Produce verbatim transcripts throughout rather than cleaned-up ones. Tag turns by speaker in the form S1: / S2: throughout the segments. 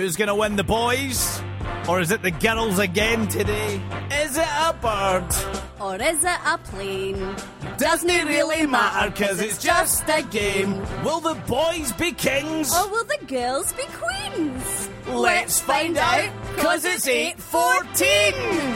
S1: Who's going to win, the boys? Or is it the girls again today? Is it a bird?
S2: Or is it a plane?
S1: Doesn't it really matter, cause it's just a game. Will the boys be kings?
S2: Or will the girls be queens?
S1: Let's find out, cause it's eight fourteen.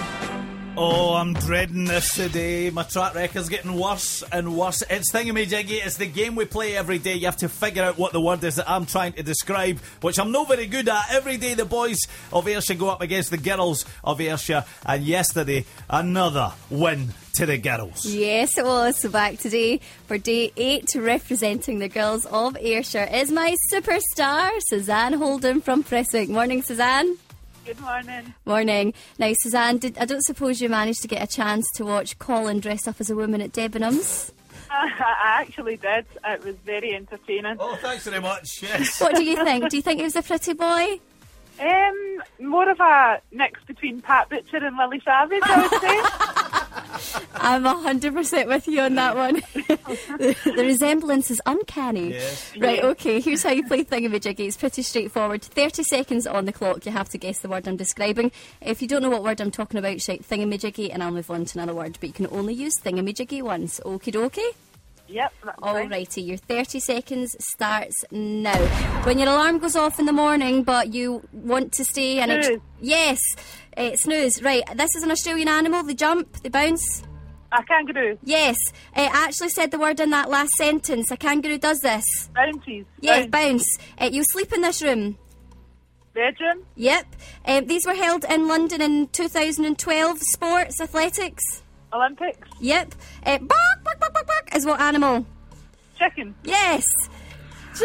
S1: Oh, I'm dreading this today. My track record's getting worse and worse. It's Thingamajiggy. It's the game we play every day. You have to figure out what the word is that I'm trying to describe, which I'm not very good at. Every day the boys of Ayrshire go up against the girls of Ayrshire. And yesterday, another win to the girls.
S2: Yes, it was. So back today for day eight, representing the girls of Ayrshire, is my superstar, Suzanne Holden from Prestwick. Morning, Suzanne.
S3: Good morning.
S2: Morning. Now, Suzanne, did, I don't suppose you managed to get a chance to watch Colin dress up as a woman at Debenhams?
S3: I, I actually did. It was very entertaining.
S1: Oh, thanks very much. Yes.
S2: What do you think? Do you think he was a pretty boy?
S3: Um, more of a mix between Pat Butcher and Lily Savage, I would say.
S2: I'm one hundred percent with you on that one. the, the resemblance is uncanny.
S1: Yes.
S2: Right, okay, here's how you play Thingamajiggy. It's pretty straightforward. thirty seconds on the clock. You have to guess the word I'm describing. If you don't know what word I'm talking about, shout Thingamajiggy and I'll move on to another word. But you can only use Thingamajiggy once. Okie dokie?
S3: Yep, that's fine.
S2: Alrighty, your thirty seconds starts now. When your alarm goes off in the morning but you want to stay and ex-
S3: Snooze.
S2: yes, uh, snooze. Right, this is an Australian animal. They jump, they bounce.
S3: A kangaroo.
S2: Yes, uh, I actually said the word in that last sentence. A kangaroo does this.
S3: Bounties.
S2: Yeah,
S3: Bounce.
S2: bounce. Uh, you sleep in this room.
S3: Bedroom.
S2: Yep. Um, these were held in London in two thousand twelve. Sports, athletics.
S3: Olympics.
S2: Yep. Uh, bark, bark, bark, bark, bark is what animal?
S3: Chicken.
S2: Yes. Ch-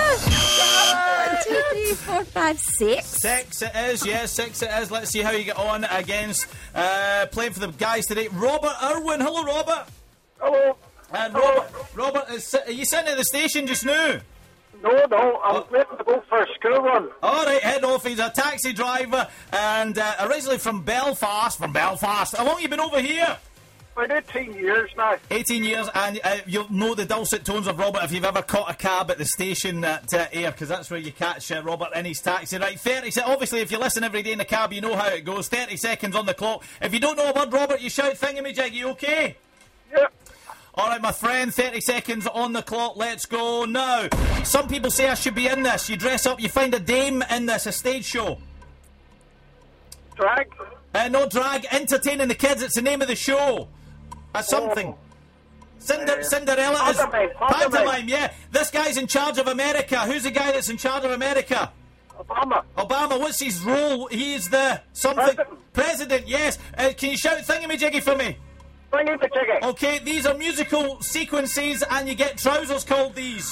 S2: ah! One, two, three, four, five, six.
S1: Six it is, yes, six it is. Let's see how you get on against uh, playing for the guys today. Robert Irwin. Hello, Robert.
S4: Hello.
S1: And
S4: Hello.
S1: Robert, Robert is, are you sitting at the station just now?
S4: No, no, I'm waiting to go for a school run.
S1: All right, head off. He's a taxi driver and uh, originally from Belfast. From Belfast. How long have you been over here?
S4: About eighteen years now.
S1: eighteen years, and uh, you'll know the dulcet tones of Robert if you've ever caught a cab at the station at uh, Ayr, because that's where you catch uh, Robert in his taxi. Right, thirty se- obviously, if you listen every day in the cab, you know how it goes. thirty seconds on the clock. If you don't know a word, Robert, you shout Thingamajiggy, okay?
S4: Yep.
S1: All right, my friend, thirty seconds on the clock. Let's go now. Some people say I should be in this. You dress up, you find a dame in this, a stage show.
S4: Drag.
S1: Uh, no drag, entertaining the kids. It's the name of the show. That's something.
S4: Oh.
S1: Cinder-
S4: Uh,
S1: Cinderella is...
S4: pantomime, pantomime.
S1: Pantomime, yeah. This guy's in charge of America. Who's the guy that's in charge of America?
S4: Obama.
S1: Obama. What's his role? He is the... something...
S4: President.
S1: President, yes. Uh, can you shout Thingamajiggy for me?
S4: Thingamajiggy.
S1: Okay, these are musical sequences and you get trousers called these.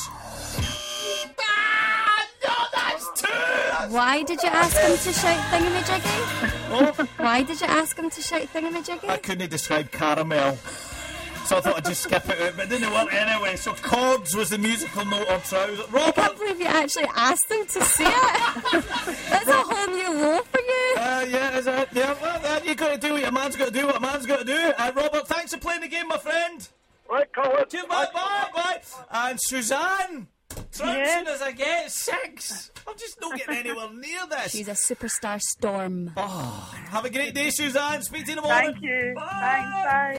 S1: Ah, no, that's two!
S2: Why did you ask him to shout Thingamajiggy?
S1: Oh,
S2: Why did you ask him to shout Thingamajiggy?
S1: I couldn't describe caramel. So I thought I'd just skip it out, but it didn't work anyway. So chords was the musical note of trousers.
S2: I
S1: Robert!
S2: can't believe you actually asked him to say it. That's a whole new low for you.
S1: Uh, yeah, is it? Yeah, well, uh, you got to do what your man's got to do, what a man's got to do. Uh, Robert, thanks for playing the game, my friend.
S4: Right, Colin.
S1: Cheers, bye, bye, bye. And Suzanne, trouncing
S3: Yes.
S1: as I get, six. I'm just not getting anywhere near this.
S2: She's a superstar storm.
S1: Have a great day, Suzanne. Speak to you in the morning.
S3: Thank you.
S1: Bye.
S3: Thanks. Bye.